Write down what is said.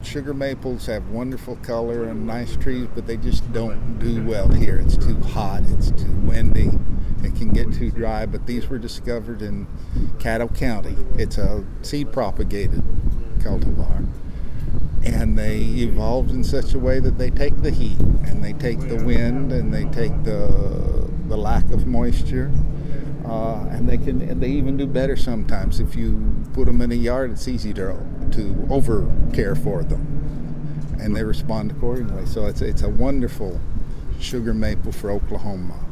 sugar maples have wonderful color and nice trees, but they just don't do well here. It's too hot, it's too windy, it can get too dry. But these were discovered in Caddo County. It's a seed propagated cultivar, and they evolved in such a way that they take the heat and they take the wind and they take the lack of moisture, and they even do better sometimes. If you put them in a yard, it's easy to over care for them, and they respond accordingly. So it's a wonderful sugar maple for Oklahoma.